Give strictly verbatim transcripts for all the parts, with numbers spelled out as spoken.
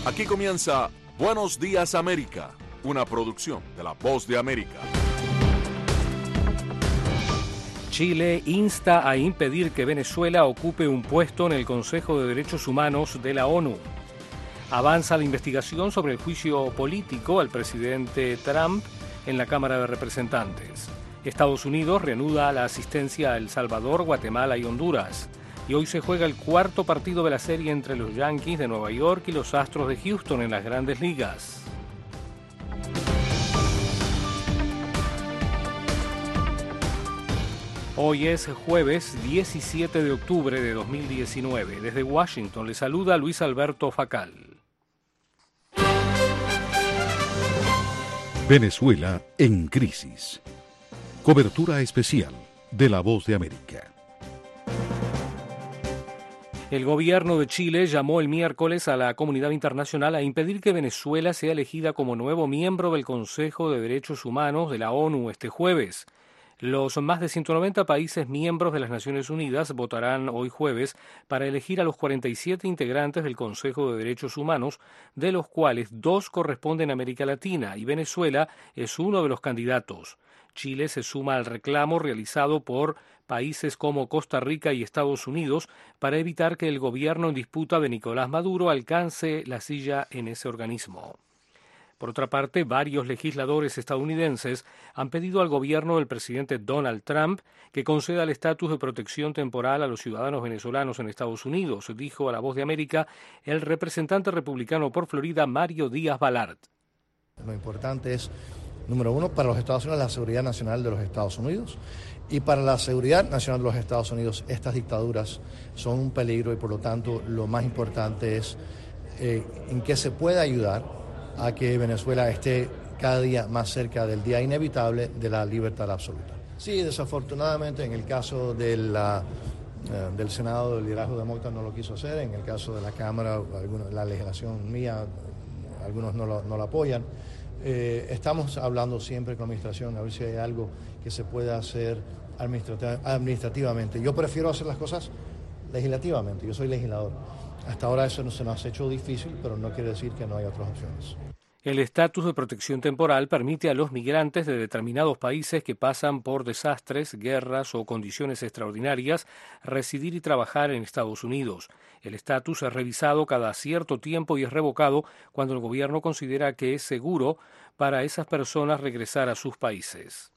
Aquí comienza Buenos Días América, una producción de La Voz de América. Chile insta a impedir que Venezuela ocupe un puesto en el Consejo de Derechos Humanos de la ONU. Avanza la investigación sobre el juicio político al presidente Trump en la Cámara de Representantes. Estados Unidos reanuda la asistencia a El Salvador, Guatemala y Honduras. Y hoy se juega el cuarto partido de la serie entre los Yankees de Nueva York y los Astros de Houston en las Grandes Ligas. Hoy es jueves diecisiete de octubre de dos mil diecinueve. Desde Washington le saluda Luis Alberto Facal. Venezuela en crisis. Cobertura especial de La Voz de América. El gobierno de Chile llamó el miércoles a la comunidad internacional a impedir que Venezuela sea elegida como nuevo miembro del Consejo de Derechos Humanos de la ONU este jueves. Los más de ciento noventa países miembros de las Naciones Unidas votarán hoy jueves para elegir a los cuarenta y siete integrantes del Consejo de Derechos Humanos, de los cuales dos corresponden a América Latina y Venezuela es uno de los candidatos. Chile se suma al reclamo realizado por países como Costa Rica y Estados Unidos para evitar que el gobierno en disputa de Nicolás Maduro alcance la silla en ese organismo. Por otra parte, varios legisladores estadounidenses han pedido al gobierno del presidente Donald Trump que conceda el estatus de protección temporal a los ciudadanos venezolanos en Estados Unidos, dijo a La Voz de América el representante republicano por Florida, Mario Díaz Balart. Lo importante es, número uno, para los Estados Unidos la seguridad nacional de los Estados Unidos, y para la seguridad nacional de los Estados Unidos estas dictaduras son un peligro y por lo tanto lo más importante es eh, en qué se puede ayudar a que Venezuela esté cada día más cerca del día inevitable de la libertad absoluta. Sí, desafortunadamente en el caso de la, eh, del Senado, del liderazgo demócrata no lo quiso hacer, en el caso de la Cámara, algunos, la legislación mía, algunos no lo, no la apoyan. Eh, estamos hablando siempre con la administración a ver si hay algo que se pueda hacer administrativ- administrativamente. Yo prefiero hacer las cosas legislativamente, yo soy legislador. Hasta ahora eso no se nos ha hecho difícil, pero no quiere decir que no hay otras opciones. El estatus de protección temporal permite a los migrantes de determinados países que pasan por desastres, guerras o condiciones extraordinarias residir y trabajar en Estados Unidos. El estatus es revisado cada cierto tiempo y es revocado cuando el gobierno considera que es seguro para esas personas regresar a sus países.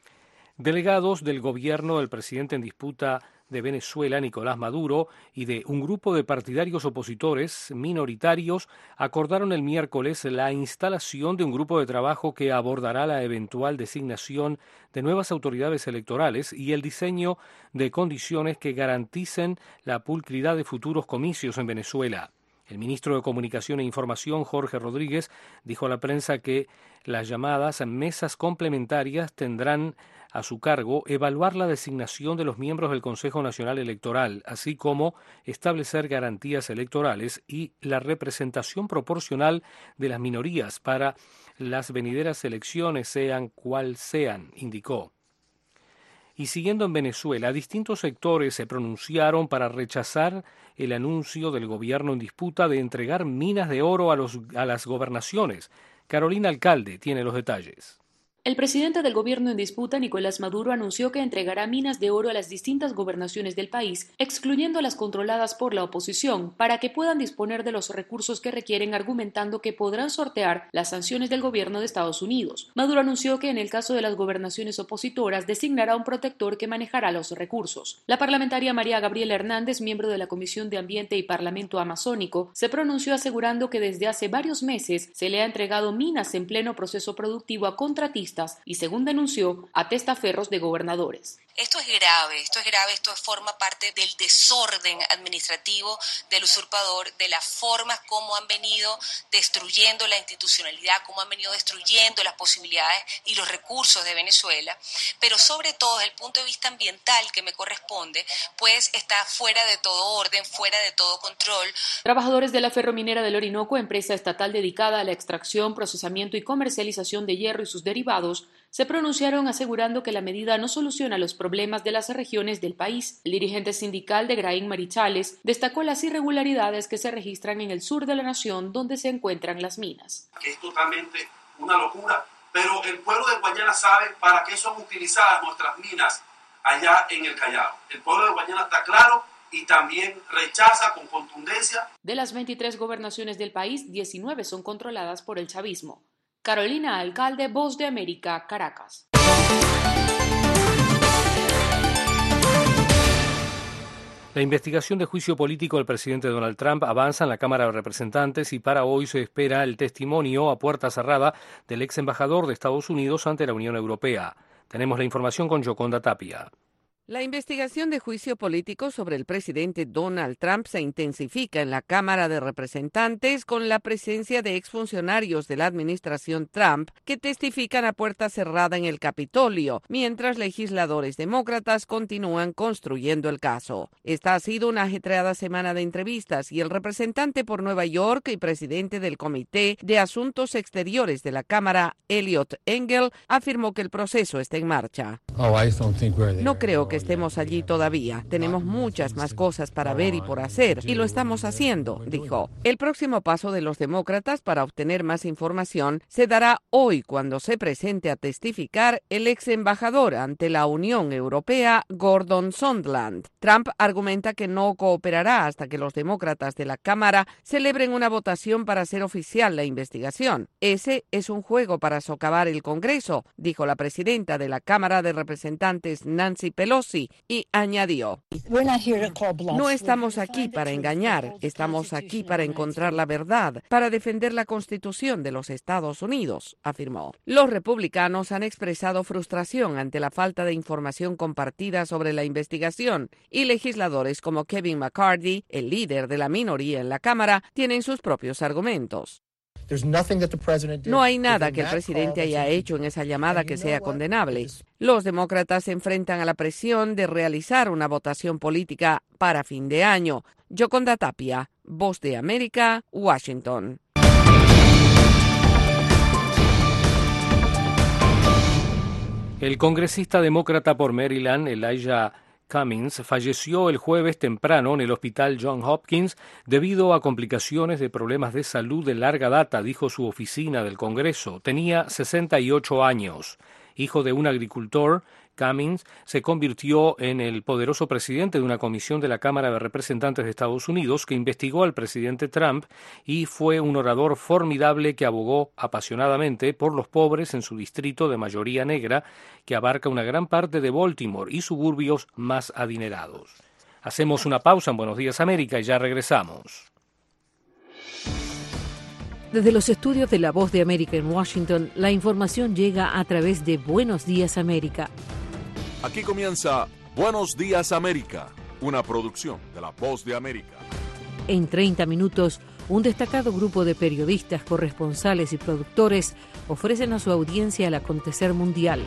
Delegados del gobierno del presidente en disputa de Venezuela, Nicolás Maduro, y de un grupo de partidarios opositores minoritarios acordaron el miércoles la instalación de un grupo de trabajo que abordará la eventual designación de nuevas autoridades electorales y el diseño de condiciones que garanticen la pulcritud de futuros comicios en Venezuela. El ministro de Comunicación e Información, Jorge Rodríguez, dijo a la prensa que las llamadas mesas complementarias tendrán a su cargo evaluar la designación de los miembros del Consejo Nacional Electoral, así como establecer garantías electorales y la representación proporcional de las minorías para las venideras elecciones, sean cual sean, indicó. Y siguiendo en Venezuela, distintos sectores se pronunciaron para rechazar el anuncio del gobierno en disputa de entregar minas de oro a, los, a las gobernaciones. Carolina Alcalde tiene los detalles. El presidente del gobierno en disputa, Nicolás Maduro, anunció que entregará minas de oro a las distintas gobernaciones del país, excluyendo las controladas por la oposición, para que puedan disponer de los recursos que requieren, argumentando que podrán sortear las sanciones del gobierno de Estados Unidos. Maduro anunció que en el caso de las gobernaciones opositoras designará un protector que manejará los recursos. La parlamentaria María Gabriela Hernández, miembro de la Comisión de Ambiente y Parlamento Amazónico, se pronunció asegurando que desde hace varios meses se le ha entregado minas en pleno proceso productivo a contratistas y, según denunció, a testaferros de gobernadores. Esto es grave, esto es grave, esto forma parte del desorden administrativo del usurpador, de las formas como han venido destruyendo la institucionalidad, como han venido destruyendo las posibilidades y los recursos de Venezuela, pero sobre todo desde el punto de vista ambiental que me corresponde, pues está fuera de todo orden, fuera de todo control. Trabajadores de la Ferrominera del Orinoco, empresa estatal dedicada a la extracción, procesamiento y comercialización de hierro y sus derivados, se pronunciaron asegurando que la medida no soluciona los problemas de las regiones del país. El dirigente sindical de Graín Marichales destacó las irregularidades que se registran en el sur de la nación donde se encuentran las minas. Que es totalmente una locura, pero el pueblo de Guayana sabe para qué son utilizadas nuestras minas allá en el Callao. El pueblo de Guayana está claro y también rechaza con contundencia. De las veintitrés gobernaciones del país, diecinueve son controladas por el chavismo. Carolina Alcalde, Voz de América, Caracas. La investigación de juicio político del presidente Donald Trump avanza en la Cámara de Representantes y para hoy se espera el testimonio a puerta cerrada del ex embajador de Estados Unidos ante la Unión Europea. Tenemos la información con Yoconda Tapia. La investigación de juicio político sobre el presidente Donald Trump se intensifica en la Cámara de Representantes con la presencia de exfuncionarios de la administración Trump que testifican a puerta cerrada en el Capitolio, mientras legisladores demócratas continúan construyendo el caso. Esta ha sido una ajetreada semana de entrevistas y el representante por Nueva York y presidente del Comité de Asuntos Exteriores de la Cámara, Eliot Engel, afirmó que el proceso está en marcha. No creo que estemos allí todavía. Tenemos muchas más cosas para ver y por hacer, y lo estamos haciendo, dijo. El próximo paso de los demócratas para obtener más información se dará hoy cuando se presente a testificar el ex embajador ante la Unión Europea, Gordon Sondland. Trump argumenta que no cooperará hasta que los demócratas de la Cámara celebren una votación para hacer oficial la investigación. Ese es un juego para socavar el Congreso, dijo la presidenta de la Cámara de Representantes, Nancy Pelosi, y añadió: no estamos aquí para engañar, estamos aquí para encontrar la verdad, para defender la Constitución de los Estados Unidos, afirmó. Los republicanos han expresado frustración ante la falta de información compartida sobre la investigación y legisladores como Kevin McCarthy, el líder de la minoría en la Cámara, tienen sus propios argumentos. No hay nada que el presidente haya hecho en esa llamada que sea condenable. Los demócratas se enfrentan a la presión de realizar una votación política para fin de año. Yoconda Tapia, Voz de América, Washington. El congresista demócrata por Maryland, Elijah Cummings, falleció el jueves temprano en el hospital Johns Hopkins debido a complicaciones de problemas de salud de larga data, dijo su oficina del Congreso. Tenía sesenta y ocho años. Hijo de un agricultor, Cummings se convirtió en el poderoso presidente de una comisión de la Cámara de Representantes de Estados Unidos que investigó al presidente Trump y fue un orador formidable que abogó apasionadamente por los pobres en su distrito de mayoría negra, que abarca una gran parte de Baltimore y suburbios más adinerados. Hacemos una pausa en Buenos Días América y ya regresamos. Desde los estudios de La Voz de América en Washington, la información llega a través de Buenos Días América. Aquí comienza Buenos Días América, una producción de La Voz de América. En treinta minutos, un destacado grupo de periodistas, corresponsales y productores ofrecen a su audiencia el acontecer mundial.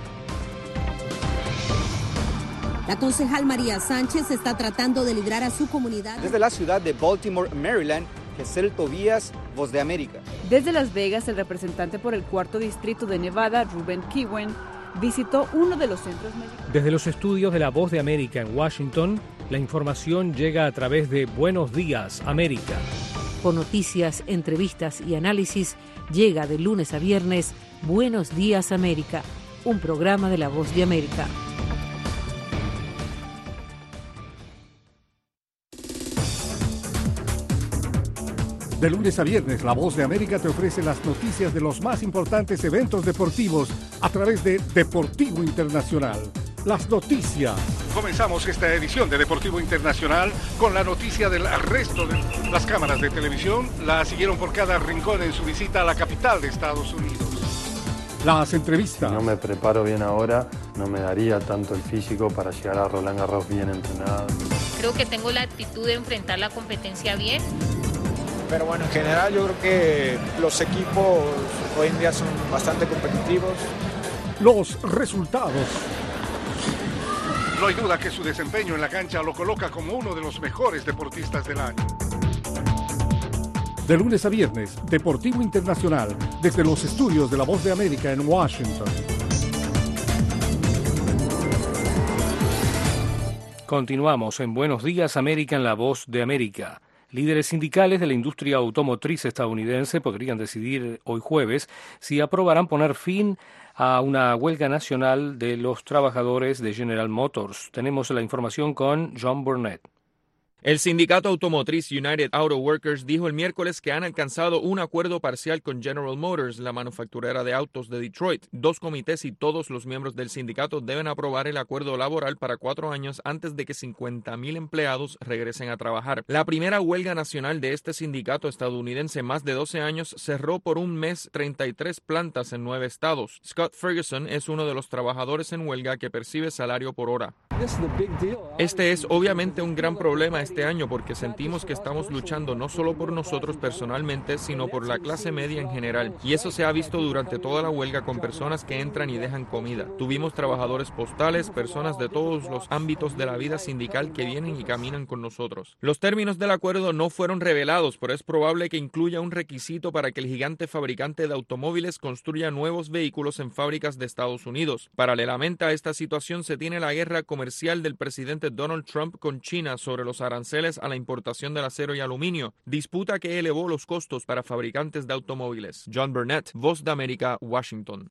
La concejal María Sánchez está tratando de liderar a su comunidad. Desde la ciudad de Baltimore, Maryland, Gesell Tobías, Voz de América. Desde Las Vegas, el representante por el cuarto distrito de Nevada, Ruben Kiwen, visitó uno de los centros médicos. Desde los estudios de La Voz de América en Washington, la información llega a través de Buenos Días América. Con noticias, entrevistas y análisis, llega de lunes a viernes Buenos Días América, un programa de La Voz de América. De lunes a viernes, La Voz de América te ofrece las noticias de los más importantes eventos deportivos a través de Deportivo Internacional. Las noticias. Comenzamos esta edición de Deportivo Internacional con la noticia del arresto de las cámaras de televisión. La siguieron por cada rincón en su visita a la capital de Estados Unidos. Las entrevistas. Si no me preparo bien ahora, no me daría tanto el físico para llegar a Roland Garros bien entrenado. Creo que tengo la actitud de enfrentar la competencia bien. Pero bueno, en general yo creo que los equipos hoy en día son bastante competitivos. Los resultados. No hay duda que su desempeño en la cancha lo coloca como uno de los mejores deportistas del año. De lunes a viernes, Deportivo Internacional, desde los estudios de La Voz de América en Washington. Continuamos en Buenos Días América en La Voz de América. Líderes sindicales de la industria automotriz estadounidense podrían decidir hoy jueves si aprobarán poner fin a una huelga nacional de los trabajadores de General Motors. Tenemos la información con John Burnett. El sindicato automotriz United Auto Workers dijo el miércoles que han alcanzado un acuerdo parcial con General Motors, la manufacturera de autos de Detroit. Dos comités y todos los miembros del sindicato deben aprobar el acuerdo laboral para cuatro años antes de que cincuenta mil empleados regresen a trabajar. La primera huelga nacional de este sindicato estadounidense en más de doce años cerró por un mes treinta y tres plantas en nueve estados. Scott Ferguson es uno de los trabajadores en huelga que percibe salario por hora. Este es obviamente un gran problema este año porque sentimos que estamos luchando no solo por nosotros personalmente, sino por la clase media en general. Y eso se ha visto durante toda la huelga con personas que entran y dejan comida. Tuvimos trabajadores postales, personas de todos los ámbitos de la vida sindical que vienen y caminan con nosotros. Los términos del acuerdo no fueron revelados, pero es probable que incluya un requisito para que el gigante fabricante de automóviles construya nuevos vehículos en fábricas de Estados Unidos. Paralelamente a esta situación se tiene la guerra comercial del presidente Donald Trump con China sobre los aranceles a la importación del acero y aluminio, disputa que elevó los costos para fabricantes de automóviles. John Burnett, Voz de América, Washington.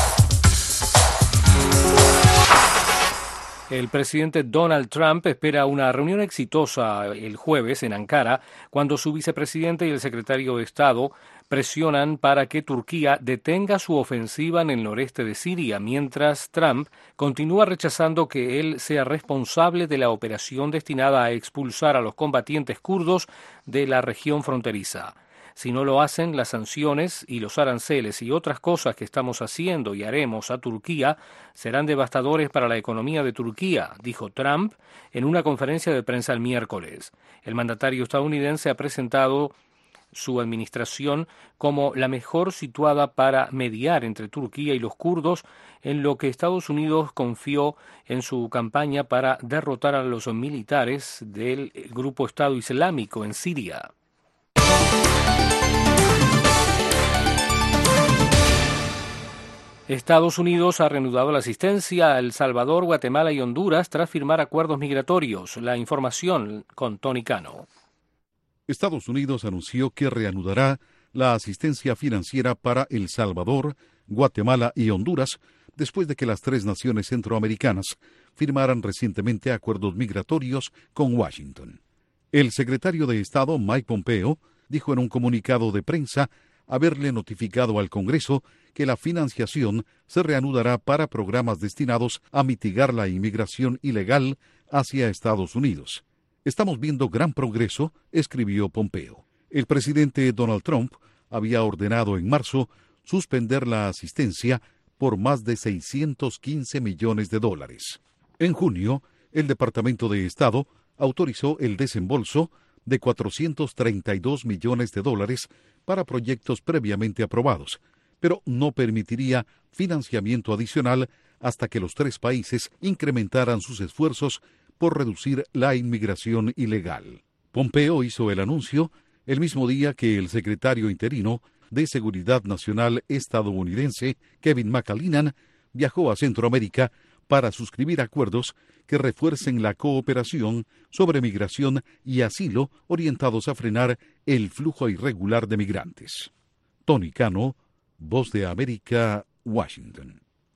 El presidente Donald Trump espera una reunión exitosa el jueves en Ankara, cuando su vicepresidente y el secretario de Estado presionan para que Turquía detenga su ofensiva en el noreste de Siria, mientras Trump continúa rechazando que él sea responsable de la operación destinada a expulsar a los combatientes kurdos de la región fronteriza. Si no lo hacen, las sanciones y los aranceles y otras cosas que estamos haciendo y haremos a Turquía serán devastadores para la economía de Turquía, dijo Trump en una conferencia de prensa el miércoles. El mandatario estadounidense ha presentado su administración como la mejor situada para mediar entre Turquía y los kurdos, en lo que Estados Unidos confió en su campaña para derrotar a los militares del grupo Estado Islámico en Siria. Estados Unidos ha reanudado la asistencia a El Salvador, Guatemala y Honduras tras firmar acuerdos migratorios. La información con Tony Cano. Estados Unidos anunció que reanudará la asistencia financiera para El Salvador, Guatemala y Honduras después de que las tres naciones centroamericanas firmaran recientemente acuerdos migratorios con Washington. El secretario de Estado, Mike Pompeo, dijo en un comunicado de prensa haberle notificado al Congreso que la financiación se reanudará para programas destinados a mitigar la inmigración ilegal hacia Estados Unidos. Estamos viendo gran progreso, escribió Pompeo. El presidente Donald Trump había ordenado en marzo suspender la asistencia por más de seiscientos quince millones de dólares. En junio, el Departamento de Estado autorizó el desembolso de cuatrocientos treinta y dos millones de dólares para proyectos previamente aprobados, pero no permitiría financiamiento adicional hasta que los tres países incrementaran sus esfuerzos por reducir la inmigración ilegal. Pompeo hizo el anuncio el mismo día que el secretario interino de Seguridad Nacional estadounidense, Kevin McAleenan, viajó a Centroamérica para suscribir acuerdos que refuercen la cooperación sobre migración y asilo orientados a frenar el flujo irregular de migrantes. Tony Cano, Voz de América, Washington.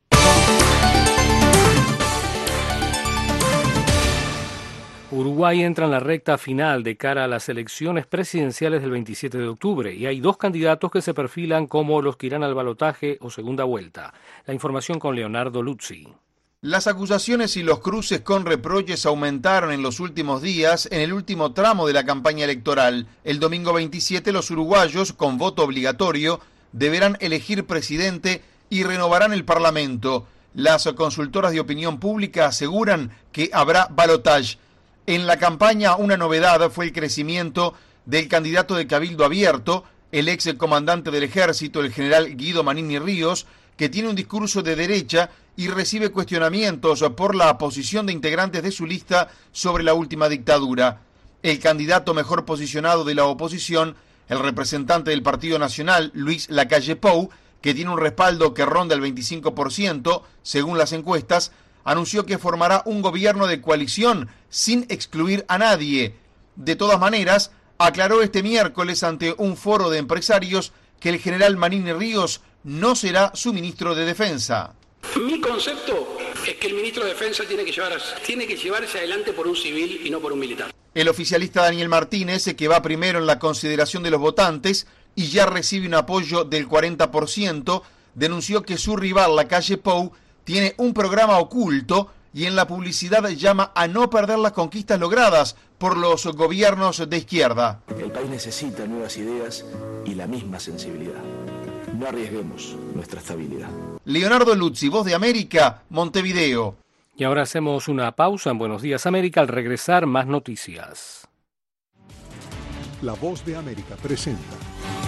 Uruguay entra en la recta final de cara a las elecciones presidenciales del veintisiete de octubre y hay dos candidatos que se perfilan como los que irán al balotaje o segunda vuelta. La información con Leonardo Luzzi. Las acusaciones y los cruces con reproches aumentaron en los últimos días en el último tramo de la campaña electoral. El domingo veintisiete los uruguayos, con voto obligatorio, deberán elegir presidente y renovarán el Parlamento. Las consultoras de opinión pública aseguran que habrá balotaje. En la campaña una novedad fue el crecimiento del candidato de Cabildo Abierto, el ex comandante del ejército, el general Guido Manini Ríos, que tiene un discurso de derecha y recibe cuestionamientos por la posición de integrantes de su lista sobre la última dictadura. El candidato mejor posicionado de la oposición, el representante del Partido Nacional, Luis Lacalle Pou, que tiene un respaldo que ronda el veinticinco por ciento, según las encuestas, anunció que formará un gobierno de coalición sin excluir a nadie. De todas maneras, aclaró este miércoles ante un foro de empresarios que el general Manini Ríos no será su ministro de Defensa. Mi concepto es que el ministro de Defensa tiene que, llevar, tiene que llevarse adelante por un civil y no por un militar. El oficialista Daniel Martínez, que va primero en la consideración de los votantes y ya recibe un apoyo del cuarenta por ciento, denunció que su rival, la calle Pou, tiene un programa oculto y en la publicidad llama a no perder las conquistas logradas por los gobiernos de izquierda. El país necesita nuevas ideas y la misma sensibilidad. No arriesguemos nuestra estabilidad. Leonardo Luzzi, Voz de América, Montevideo. Y ahora hacemos una pausa en Buenos Días América. Al regresar, más noticias. La Voz de América presenta.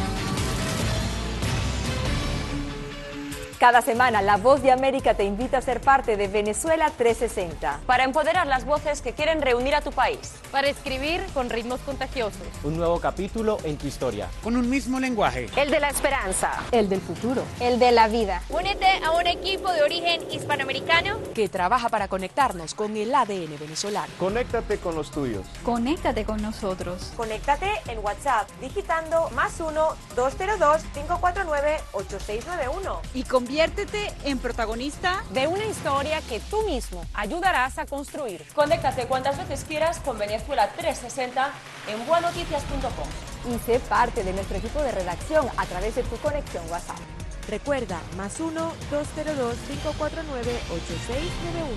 Cada semana, La Voz de América te invita a ser parte de Venezuela trescientos sesenta. Para empoderar las voces que quieren reunir a tu país. Para escribir con ritmos contagiosos. Un nuevo capítulo en tu historia. Con un mismo lenguaje. El de la esperanza. El del futuro. El de la vida. Únete a un equipo de origen hispanoamericano que trabaja para conectarnos con el A D N venezolano. Conéctate con los tuyos. Conéctate con nosotros. Conéctate en WhatsApp digitando más uno, dos cero dos, cinco cuatro nueve, ocho seis nueve uno. Y con Conviértete en protagonista de una historia que tú mismo ayudarás a construir. Conéctate cuantas veces quieras con Venezuela trescientos sesenta en buenoticias punto com. Y sé parte de nuestro equipo de redacción a través de tu conexión WhatsApp. Recuerda, más uno, dos cero dos, cinco cuatro nueve, ocho seis nueve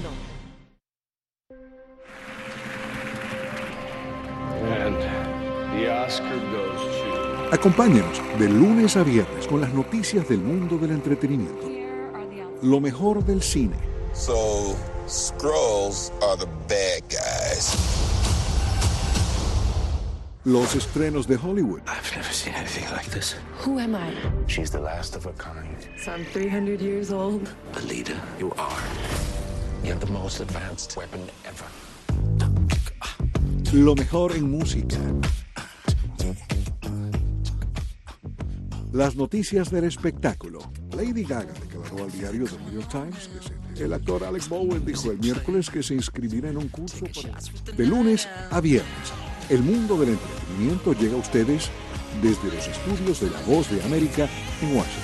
uno. And the Oscar goes to... Acompáñenos de lunes a viernes con las noticias del mundo del entretenimiento. Lo mejor del cine. So, Skrulls are the bad guys. Los estrenos de Hollywood. I've never seen anything like this. Who am I? She's the last of her kind. So I'm three hundred years old. Alita, you are. You have the most advanced weapon ever. Lo mejor en música. Las noticias del espectáculo. Lady Gaga declaró al diario The New York Times que se... el actor Alec Baldwin dijo el miércoles que se inscribirá en un curso para... De lunes a viernes, el mundo del entretenimiento llega a ustedes desde los estudios de La Voz de América en Washington.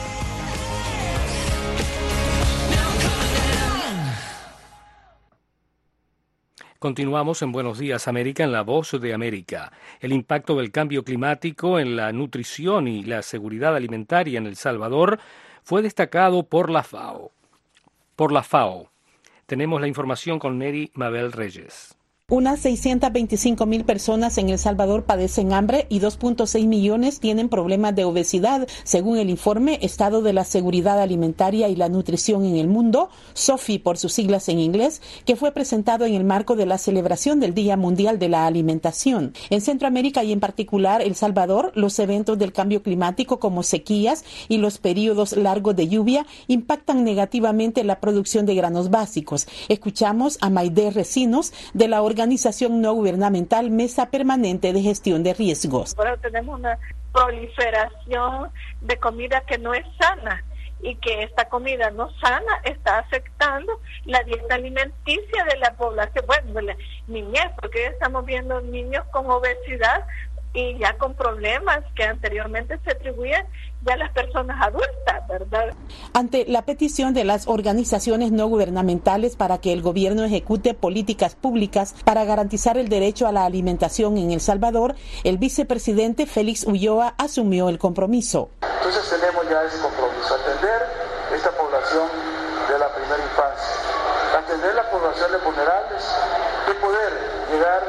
Continuamos en Buenos Días América en La Voz de América. El impacto del cambio climático en la nutrición y la seguridad alimentaria en El Salvador fue destacado por la FAO. Por la FAO. Tenemos la información con Neri Mabel Reyes. Unas seiscientas veinticinco mil personas en El Salvador padecen hambre y dos punto seis millones tienen problemas de obesidad, según el informe Estado de la Seguridad Alimentaria y la Nutrición en el Mundo, SOFI por sus siglas en inglés, que fue presentado en el marco de la celebración del Día Mundial de la Alimentación. En Centroamérica y en particular El Salvador, los eventos del cambio climático como sequías y los periodos largos de lluvia impactan negativamente la producción de granos básicos. Escuchamos a Maide Recinos de la organización Organización no gubernamental Mesa Permanente de Gestión de Riesgos. Ahora tenemos una proliferación de comida que no es sana y que esta comida no sana está afectando la dieta alimenticia de la población, bueno, de la niñez, porque estamos viendo niños con obesidad y ya con problemas que anteriormente se atribuían ya a las personas adultas, ¿verdad? Ante la petición de las organizaciones no gubernamentales para que el gobierno ejecute políticas públicas para garantizar el derecho a la alimentación en El Salvador, el vicepresidente Félix Ulloa asumió el compromiso. Entonces tenemos ya ese compromiso, atender esta población de la primera infancia, atender la población de vulnerables y poder llegar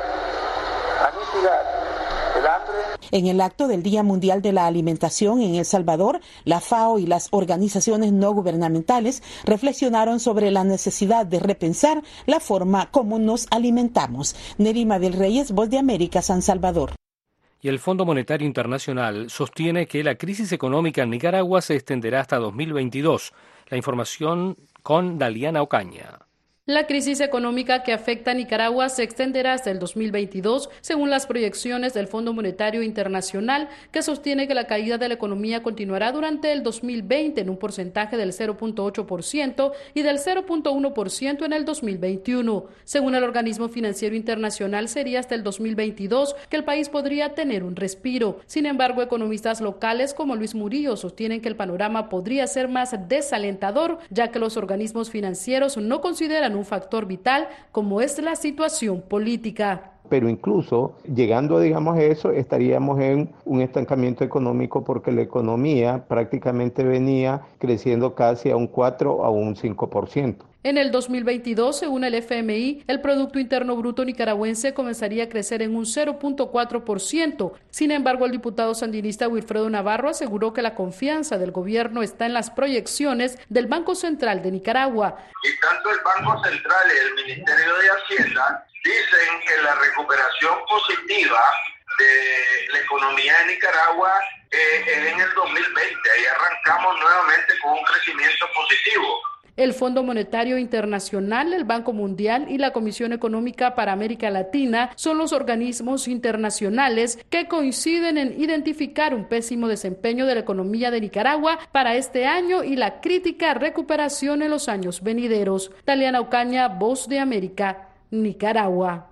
a mitigar el hambre. En el acto del Día Mundial de la Alimentación en El Salvador, la FAO y las organizaciones no gubernamentales reflexionaron sobre la necesidad de repensar la forma como nos alimentamos. Nerima del Reyes, Voz de América, San Salvador. Y el Fondo Monetario Internacional sostiene que la crisis económica en Nicaragua se extenderá hasta dos mil veintidós. La información con Daliana Ocaña. La crisis económica que afecta a Nicaragua se extenderá hasta el dos mil veintidós, según las proyecciones del Fondo Monetario Internacional, que sostiene que la caída de la economía continuará durante el dos mil veinte en un porcentaje del cero punto ocho por ciento y del cero punto uno por ciento en el dos mil veintiuno. Según el Organismo Financiero Internacional, sería hasta el dos mil veintidós que el país podría tener un respiro. Sin embargo, economistas locales como Luis Murillo sostienen que el panorama podría ser más desalentador, ya que los organismos financieros no consideran un factor vital como es la situación política. Pero incluso llegando, digamos, a eso, estaríamos en un estancamiento económico porque la economía prácticamente venía creciendo casi a un cuatro a un cinco por ciento. En el dos mil veintidós, según el F M I, el Producto Interno Bruto nicaragüense comenzaría a crecer en un cero punto cuatro por ciento. Sin embargo, el diputado sandinista Wilfredo Navarro aseguró que la confianza del gobierno está en las proyecciones del Banco Central de Nicaragua. Y tanto el Banco Central y el Ministerio de Hacienda dicen que la recuperación positiva de la economía de Nicaragua eh, es en el dos mil veinte. Ahí arrancamos nuevamente con un crecimiento positivo. El Fondo Monetario Internacional, el Banco Mundial y la Comisión Económica para América Latina son los organismos internacionales que coinciden en identificar un pésimo desempeño de la economía de Nicaragua para este año y la crítica recuperación en los años venideros. Taliana Ocaña, Voz de América, Nicaragua.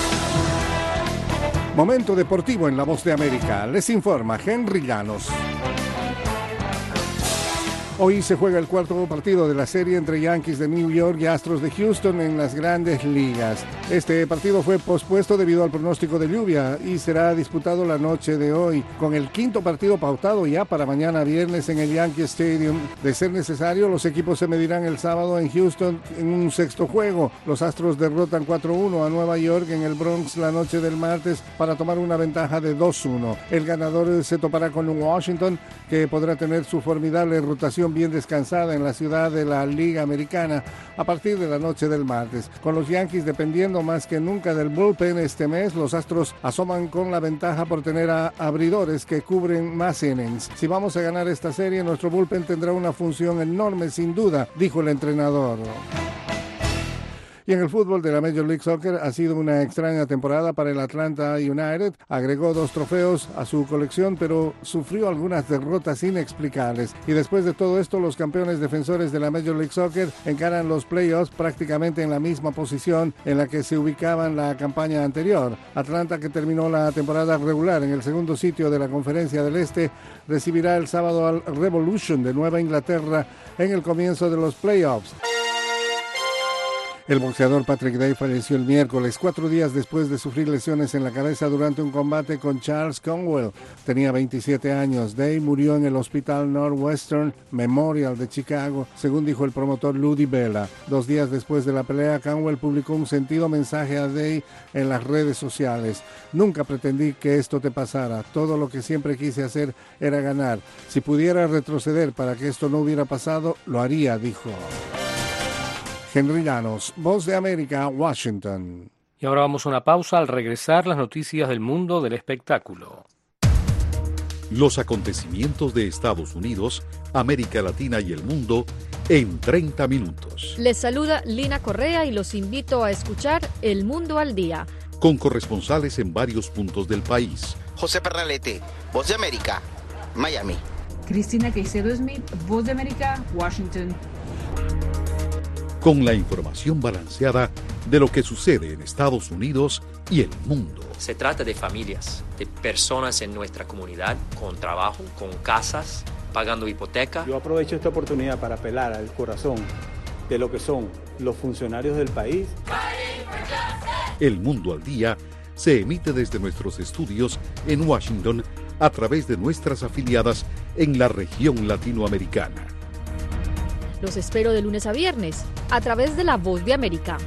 Momento deportivo en La Voz de América. Les informa Henry Llanos. Hoy se juega el cuarto partido de la serie entre Yankees de New York y Astros de Houston en las Grandes Ligas. Este partido fue pospuesto debido al pronóstico de lluvia y será disputado la noche de hoy, con el quinto partido pautado ya para mañana viernes en el Yankee Stadium. De ser necesario, los equipos se medirán el sábado en Houston en un sexto juego. Los Astros derrotan cuatro uno a Nueva York en el Bronx la noche del martes para tomar una ventaja de dos uno. El ganador se topará con un Washington que podrá tener su formidable rotación bien descansada en la ciudad de la Liga Americana a partir de la noche del martes. Con los Yankees dependiendo más que nunca del bullpen este mes, los Astros asoman con la ventaja por tener a abridores que cubren más innings. Si vamos a ganar esta serie, nuestro bullpen tendrá una función enorme sin duda, dijo el entrenador. Y en el fútbol de la Major League Soccer ha sido una extraña temporada para el Atlanta United. Agregó dos trofeos a su colección, pero sufrió algunas derrotas inexplicables. Y después de todo esto, los campeones defensores de la Major League Soccer encaran los playoffs prácticamente en la misma posición en la que se ubicaban la campaña anterior. Atlanta, que terminó la temporada regular en el segundo sitio de la Conferencia del Este, recibirá el sábado al Revolution de Nueva Inglaterra en el comienzo de los playoffs. El boxeador Patrick Day falleció el miércoles, cuatro días después de sufrir lesiones en la cabeza durante un combate con Charles Conwell. Tenía veintisiete años. Day murió en el Hospital Northwestern Memorial de Chicago, según dijo el promotor Lou DiBella. Dos días después de la pelea, Conwell publicó un sentido mensaje a Day en las redes sociales. Nunca pretendí que esto te pasara. Todo lo que siempre quise hacer era ganar. Si pudiera retroceder para que esto no hubiera pasado, lo haría, dijo. Henry Llanos, Voz de América, Washington. Y ahora vamos a una pausa. Al regresar, las noticias del mundo del espectáculo. Los acontecimientos de Estados Unidos, América Latina y el mundo en treinta minutos. Les saluda Lina Correa y los invito a escuchar El Mundo al Día. Con corresponsales en varios puntos del país. José Pernalete, Voz de América, Miami. Cristina Caicedo Smith, Voz de América, Washington. Con la información balanceada de lo que sucede en Estados Unidos y el mundo. Se trata de familias, de personas en nuestra comunidad, con trabajo, con casas, pagando hipoteca. Yo aprovecho esta oportunidad para apelar al corazón de lo que son los funcionarios del país. El Mundo al Día se emite desde nuestros estudios en Washington a través de nuestras afiliadas en la región latinoamericana. Los espero de lunes a viernes, a través de La Voz de América.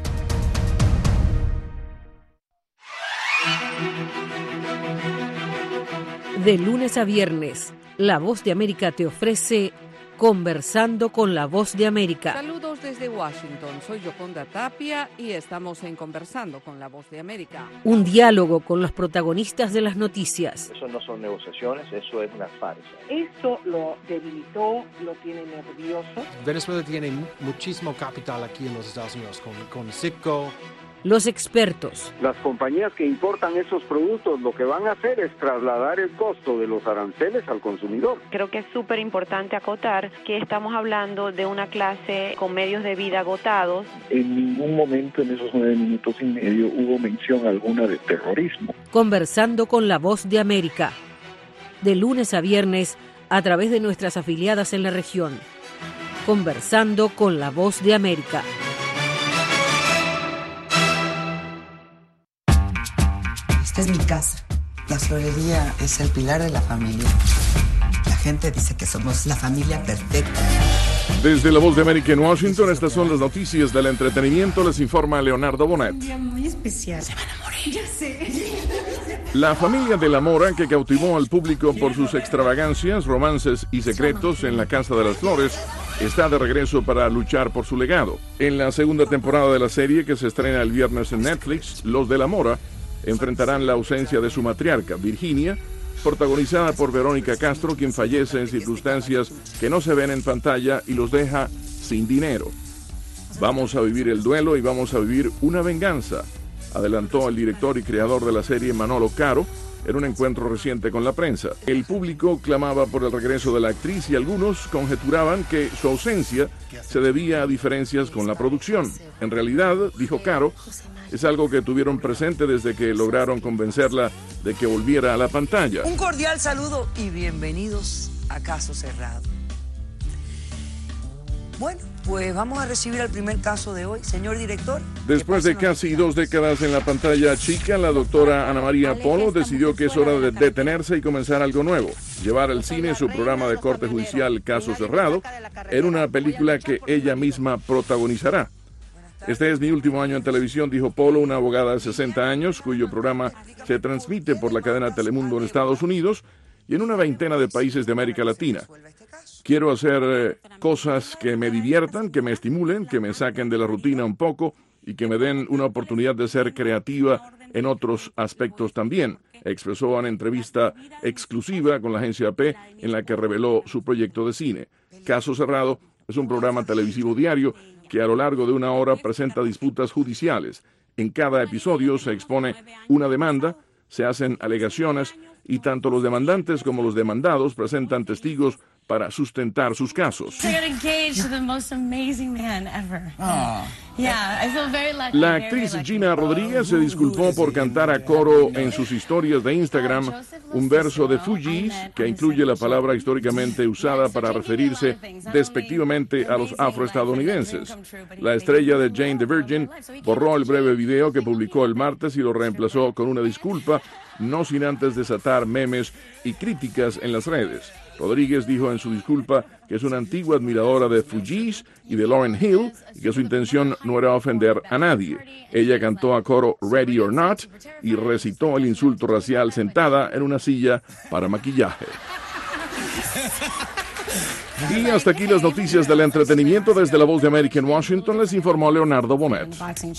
De lunes a viernes, La Voz de América te ofrece Conversando con la Voz de América. Saludos desde Washington, soy Yoconda Tapia y estamos en Conversando con la Voz de América. Un diálogo con los protagonistas de las noticias. Eso no son negociaciones, eso es una farsa. Esto lo debilitó, lo tiene nervioso. Venezuela tiene muchísimo capital aquí en los Estados Unidos, con, con Citgo. Los expertos. Las compañías que importan esos productos lo que van a hacer es trasladar el costo de los aranceles al consumidor. Creo que es súper importante acotar que estamos hablando de una clase con medios de vida agotados. En ningún momento en esos nueve minutos y medio hubo mención alguna de terrorismo. Conversando con la Voz de América. De lunes a viernes a través de nuestras afiliadas en la región. Conversando con la Voz de América. Esta es mi casa. La florería es el pilar de la familia. La gente dice que somos la familia perfecta. Desde la Voz de América en Washington, estas son las noticias del entretenimiento. Les informa Leonardo Bonet. Un día muy especial. Se van a morir. Ya sé. La familia de la Mora, que cautivó al público por sus extravagancias, romances y secretos en la Casa de las Flores, está de regreso para luchar por su legado. En la segunda temporada de la serie, que se estrena el viernes en Netflix, Los de la Mora enfrentarán la ausencia de su matriarca, Virginia, protagonizada por Verónica Castro, quien fallece en circunstancias que no se ven en pantalla y los deja sin dinero. Vamos a vivir el duelo y vamos a vivir una venganza, adelantó el director y creador de la serie, Manolo Caro, en un encuentro reciente con la prensa. El público clamaba por el regreso de la actriz y algunos conjeturaban que su ausencia se debía a diferencias con la producción. En realidad, dijo Caro, es algo que tuvieron presente desde que lograron convencerla de que volviera a la pantalla. Un cordial saludo y bienvenidos a Caso Cerrado. Bueno, pues vamos a recibir el primer caso de hoy, señor director. Después de casi dos décadas en la pantalla chica, la doctora Ana María Polo decidió que es hora de detenerse y comenzar algo nuevo. Llevar al cine su programa de corte judicial Caso Cerrado en una película que ella misma protagonizará. Este es mi último año en televisión, dijo Polo, una abogada de sesenta años, cuyo programa se transmite por la cadena Telemundo en Estados Unidos y en una veintena de países de América Latina. Quiero hacer eh, cosas que me diviertan, que me estimulen, que me saquen de la rutina un poco y que me den una oportunidad de ser creativa en otros aspectos también, expresó en entrevista exclusiva con la agencia A P en la que reveló su proyecto de cine. Caso Cerrado es un programa televisivo diario que a lo largo de una hora presenta disputas judiciales. En cada episodio se expone una demanda, se hacen alegaciones y tanto los demandantes como los demandados presentan testigos para sustentar sus casos. La actriz Gina Rodríguez se disculpó por cantar a coro en sus historias de Instagram un verso de Fugees que incluye la palabra históricamente usada para referirse despectivamente a los afroestadounidenses. La estrella de Jane the Virgin borró el breve video que publicó el martes y lo reemplazó con una disculpa, no sin antes desatar memes y críticas en las redes. Rodríguez dijo en su disculpa que es una antigua admiradora de Fugees y de Lauryn Hill y que su intención no era ofender a nadie. Ella cantó a coro Ready or Not y recitó el insulto racial sentada en una silla para maquillaje. Y hasta aquí las noticias del entretenimiento. Desde la Voz de América en Washington les informó Leonardo Bonet.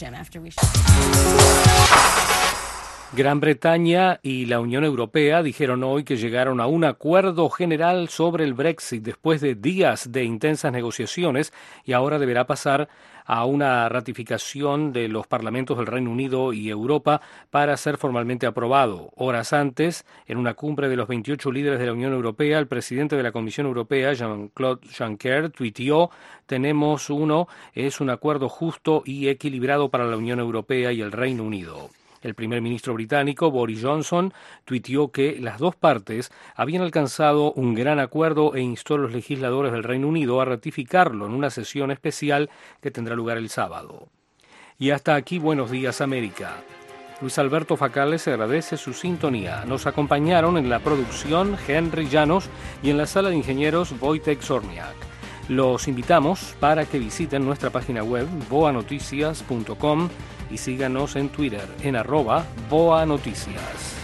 Gran Bretaña y la Unión Europea dijeron hoy que llegaron a un acuerdo general sobre el Brexit después de días de intensas negociaciones y ahora deberá pasar a una ratificación de los parlamentos del Reino Unido y Europa para ser formalmente aprobado. Horas antes, en una cumbre de los veintiocho líderes de la Unión Europea, el presidente de la Comisión Europea, Jean-Claude Juncker, tuiteó: tenemos uno, es un acuerdo justo y equilibrado para la Unión Europea y el Reino Unido. El primer ministro británico, Boris Johnson, tuiteó que las dos partes habían alcanzado un gran acuerdo e instó a los legisladores del Reino Unido a ratificarlo en una sesión especial que tendrá lugar el sábado. Y hasta aquí, Buenos Días América. Luis Alberto Facales agradece su sintonía. Nos acompañaron en la producción Henry Llanos y en la sala de ingenieros Wojtek Zorniak. Los invitamos para que visiten nuestra página web boa noticias punto com y síganos en Twitter en arroba boa noticias.